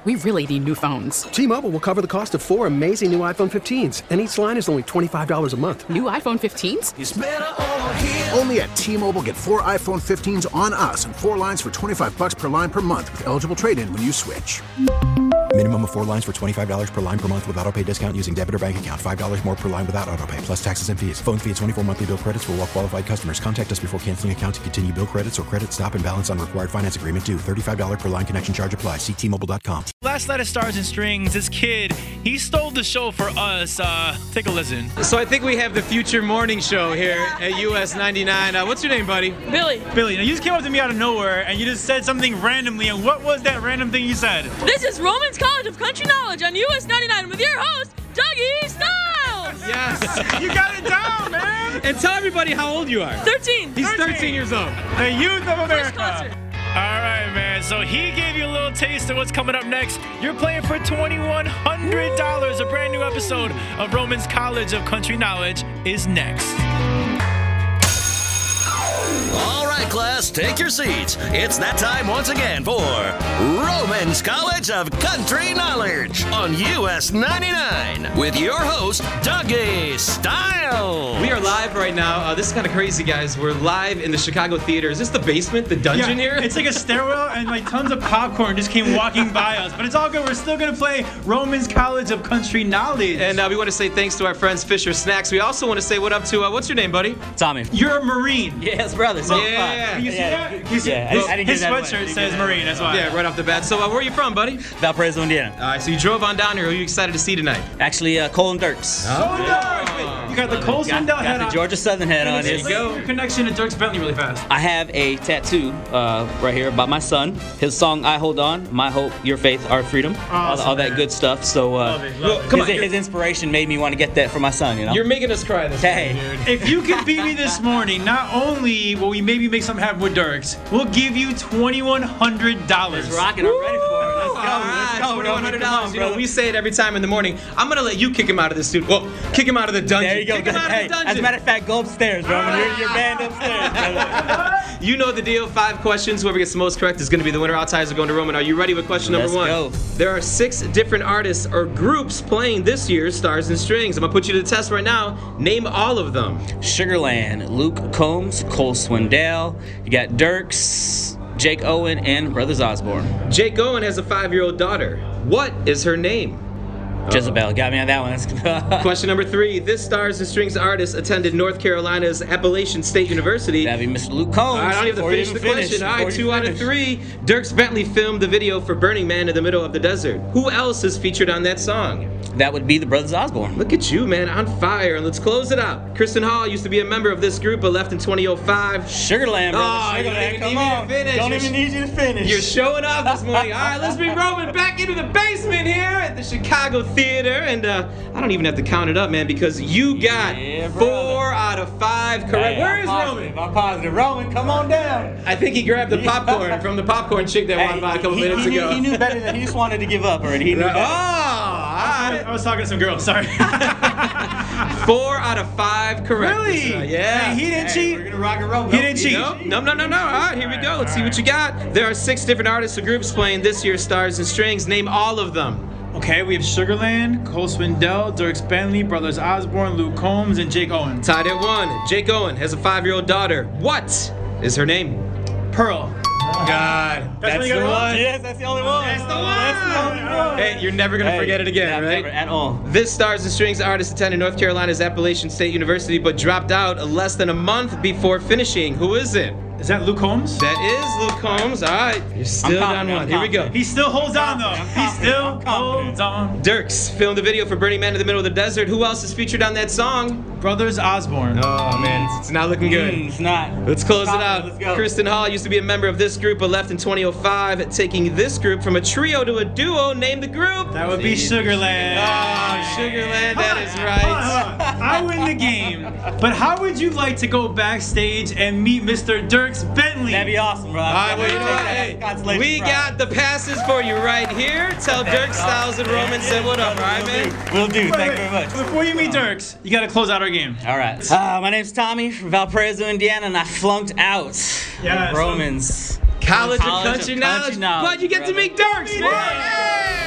We really need new phones. T-Mobile will cover the cost of 4 amazing new iPhone 15s, and each line is only $25 a month. New iPhone 15s? It's better over here. Only at T-Mobile, get 4 iPhone 15s on us and 4 lines for $25 per line per month with eligible trade-in when you switch. Minimum of 4 lines for $25 per line per month with autopay discount using debit or bank account. $5 more per line without autopay, plus taxes and fees. Phone fee at 24 monthly bill credits for well-qualified customers. Contact us before canceling account to continue bill credits or credit stop and balance on required finance agreement due. $35 per line connection charge applies. See T-Mobile.com. Last night at Stars and Strings, this kid, he stole the show for us. Take a listen. So I think we have the future morning show here at US 99. What's your name, buddy? Billy. Billy, now you just came up to me out of nowhere and you just said something randomly. And what was that random thing you said? This is Romans College of Country Knowledge on US 99 with your host, Dougie Styles. Yes. You got it down, man. And tell everybody how old you are. 13. He's 13 years old. The youth of First America. concert. All right, man. So he gave you a little taste of what's coming up next. You're playing for $2,100. A brand new episode of Romans College of Country Knowledge is next. All right, class, take your seats. It's that time once again for Romans College of Country Knowledge on US 99 with your host, Dougie Styles. We are live right now. This is kind of crazy, guys. We're live in the Chicago Theater. Is this the basement, the dungeon here? It's like a stairwell and like tons of popcorn just came walking by us. But it's all good. We're still going to play Romans College of Country Knowledge. And we want to say thanks to our friends Fisher Snacks. We also want to say what up to, what's your name, buddy? Tommy. You're a Marine. Yes, brother. So Yeah. You see that? I didn't His get that sweatshirt way. says Marine, that's why. Yeah, right off the bat. So where are you from, buddy? Valparaiso, Indiana. All right, so you drove on down here. Who are you excited to see tonight? Actually, Cole and Dirks. You got the Cole Swindell head Got the on. Georgia Southern head on. There you go. Your connection to Dirks Bentley really fast. I have a tattoo right here about my son. His song "I Hold On," my hope, your faith, our freedom, all that good stuff. So Love it. his inspiration made me want to get that for my son. You know. You're making us cry this Hey. morning, dude. If you can beat me this morning, not only will we maybe make something happen with Dirks, we'll give you $2,100. Rocking, I'm ready for it. Let's go. Alright, Let's go. $2,100. You know, we say it every time in the morning. I'm gonna let you kick him out of the studio. Well, kick him out of the dungeon. There you go. Kick him out Hey, of the dungeon. as a matter of fact, go upstairs, Roman. You're banned upstairs, brother. You know the deal. 5 questions. Whoever gets the most correct is going to be the winner. All ties are going to Roman. Are you ready with question number 1? Let's go. There are 6 different artists or groups playing this year's Stars and Strings. I'm going to put you to the test right now. Name all of them. Sugarland, Luke Combs, Cole Swindell. You got Dirks, Jake Owen, and Brothers Osborne. Jake Owen has a 5-year-old daughter. What is her name? Jezebel got me on that one. Question number 3. This Stars and Strings artist attended North Carolina's Appalachian State University. That'd be Mr. Luke Combs. I don't even have to finish the question. All right, 2 out of 3. Dirks Bentley filmed the video for Burning Man in the middle of the desert. Who else is featured on that song? That would be the Brothers Osborne. Look at you, man, on fire. And let's close it out. Kristen Hall used to be a member of this group, but left in 2005. Sugarland, brother. Oh, you don't Sugarland, even come need me to on. finish. Don't You're even need you to finish. You're showing off this morning. All right, let's bring Roman back into the basement here at the Chicago Theater. And I don't even have to count it up, man, because you got 4 out of 5 correct. Hey, Where I'm is positive. Roman? I'm positive. Roman, come on down. I think he grabbed the popcorn from the popcorn chick that walked by a couple minutes ago. He knew better than he just wanted to give up already. He knew better. I was talking to some girls, sorry. 4 out of 5 correct. Really? Yeah. Hey, he didn't cheat. We're gonna rock and roll. He didn't cheat. No. All right, here we go. Let's see what you got. There are 6 different artists or groups playing this year's Stars and Strings. Name all of them. Okay, we have Sugarland, Cole Swindell, Dirks Bentley, Brothers Osborne, Luke Combs, and Jake Owen. Tied at 1. Jake Owen has a 5-year-old daughter. What is her name? Pearl. God. That's the one. Yes, that's the only one. That's the one. That's the only one. Hey, you're never going to forget it again, right? Never at all. This Stars and Strings artist attended North Carolina's Appalachian State University but dropped out less than a month before finishing. Who is it? Is that Luke Combs? That is Luke Combs. All right. You're still down 1. Here we go. He still holds on, though. He still holds on. Dirks filmed a video for Burning Man in the middle of the desert. Who else is featured on that song? Brothers Osborne. Oh, man. It's not looking good. It's not. Let's close it out. Let's go. Kristen Hall used to be a member of this group but left in 2005, taking this group from a trio to a duo. Name the group. That would be Sugarland. Oh, Sugarland. That is right. Hold on. I win the game. But how would you like to go backstage and meet Mr. Dirks Bentley? That'd be awesome, bro. All right, well, you know what? Hey, we got the passes for you right here. Tell Dirk Styles and Roman said what up, all right, man? Will do. Thank you very much. Before you meet Dirks, you got to close out our game. All right. My name's Tommy from Valparaiso, Indiana, and I flunked out Yeah, Romans College of Country Knowledge. But you get to meet Dirks, man.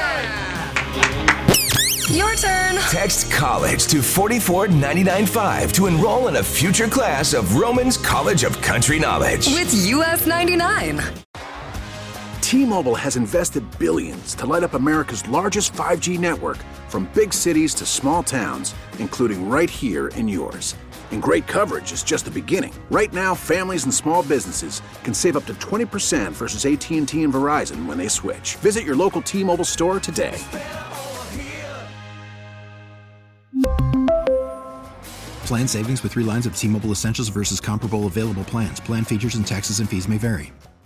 Your turn. Text college to 44995 to enroll in a future class of Roman's College of Country Knowledge. With US 99. T-Mobile has invested billions to light up America's largest 5G network, from big cities to small towns, including right here in yours. And great coverage is just the beginning. Right now, families and small businesses can save up to 20% versus AT&T and Verizon when they switch. Visit your local T-Mobile store today. Plan savings with 3 lines of T-Mobile Essentials versus comparable available plans. Plan features and taxes and fees may vary.